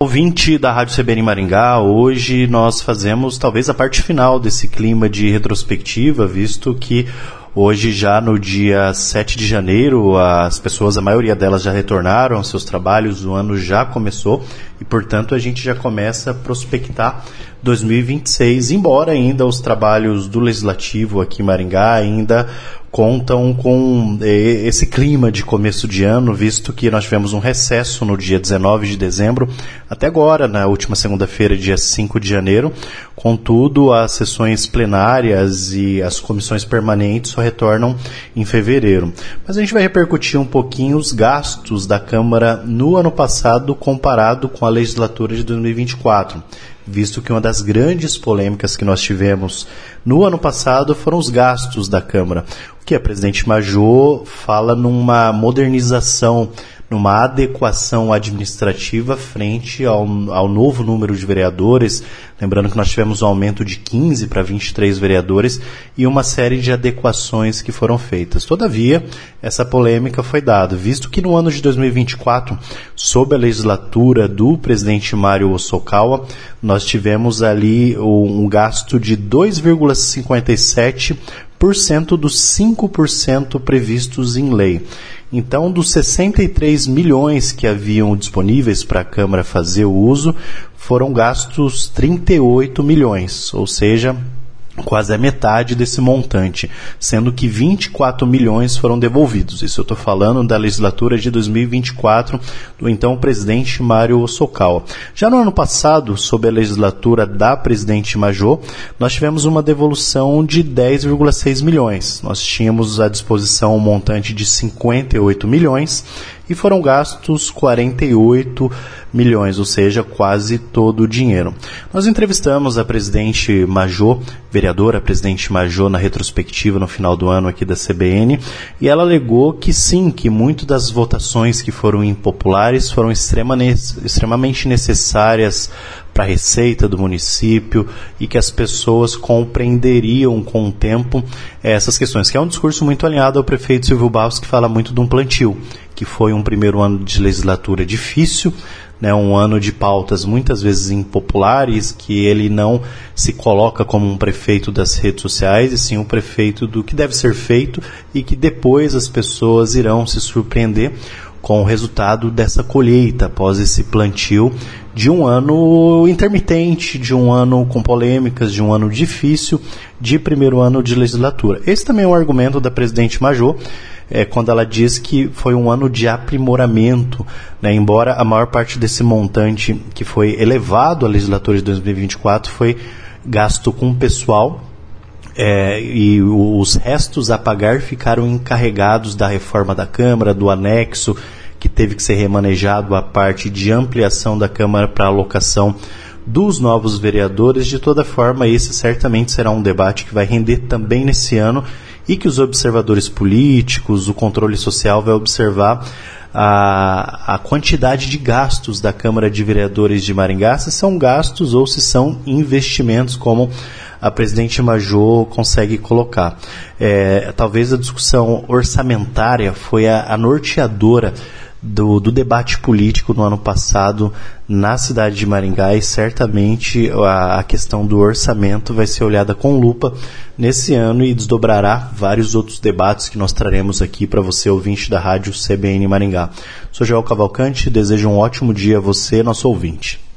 Ouvinte da Rádio CBN Maringá, hoje nós fazemos talvez a parte final desse clima de retrospectiva, visto que hoje já no dia 7 de janeiro as pessoas, a maioria delas já retornaram aos seus trabalhos, o ano já começou e portanto a gente já começa a prospectar 2026, embora ainda os trabalhos do Legislativo aqui em Maringá ainda contam com esse clima de começo de ano, visto que nós tivemos um recesso no dia 19 de dezembro, até agora, na última segunda-feira, dia 5 de janeiro. Contudo, as sessões plenárias e as comissões permanentes só retornam em fevereiro. Mas a gente vai repercutir um pouquinho os gastos da Câmara no ano passado comparado com a legislatura de 2024. Visto que uma das grandes polêmicas que nós tivemos no ano passado foram os gastos da Câmara. O que a presidente Major fala numa modernização, numa adequação administrativa frente ao novo número de vereadores. Lembrando que nós tivemos um aumento de 15 para 23 vereadores e uma série de adequações que foram feitas. Todavia, essa polêmica foi dada, visto que no ano de 2024, sob a legislatura do presidente Mário Hosokawa, nós tivemos ali um gasto de 2,57% dos 5% previstos em lei. Então, dos 63 milhões que haviam disponíveis para a Câmara fazer o uso, foram gastos 38 milhões, ou seja, quase a metade desse montante, sendo que 24 milhões foram devolvidos. Isso eu estou falando da legislatura de 2024 do então presidente Mário Hosokawa. Já no ano passado, sob a legislatura da presidente Major, nós tivemos uma devolução de 10,6 milhões. Nós tínhamos à disposição um montante de 58 milhões e foram gastos 48 milhões, ou seja, quase todo o dinheiro. Nós entrevistamos a presidente Major, vereadora presidente Major, na retrospectiva no final do ano aqui da CBN, e ela alegou que sim, que muitas das votações que foram impopulares foram extremamente necessárias para a receita do município e que as pessoas compreenderiam com o tempo essas questões, que é um discurso muito alinhado ao prefeito Silvio Barros, que fala muito de um plantio, que foi um primeiro ano de legislatura difícil, né, um ano de pautas muitas vezes impopulares, que ele não se coloca como um prefeito das redes sociais, e sim um prefeito do que deve ser feito e que depois as pessoas irão se surpreender com o resultado dessa colheita após esse plantio de um ano intermitente, de um ano com polêmicas, de um ano difícil, de primeiro ano de legislatura. Esse também é um argumento da presidente Major, quando ela diz que foi um ano de aprimoramento, né, embora a maior parte desse montante que foi elevado à legislatura de 2024 foi gasto com pessoal, e os restos a pagar ficaram encarregados da reforma da Câmara, do anexo, que teve que ser remanejado a parte de ampliação da Câmara para alocação dos novos vereadores. De toda forma, esse certamente será um debate que vai render também nesse ano e que os observadores políticos, o controle social vai observar a quantidade de gastos da Câmara de Vereadores de Maringá, se são gastos ou se são investimentos, como a presidente Major consegue colocar. Talvez a discussão orçamentária foi a norteadora do debate político no ano passado na cidade de Maringá, e certamente a questão do orçamento vai ser olhada com lupa nesse ano e desdobrará vários outros debates que nós traremos aqui para você, ouvinte da rádio CBN Maringá. Sou Joel Cavalcante, desejo um ótimo dia a você, nosso ouvinte.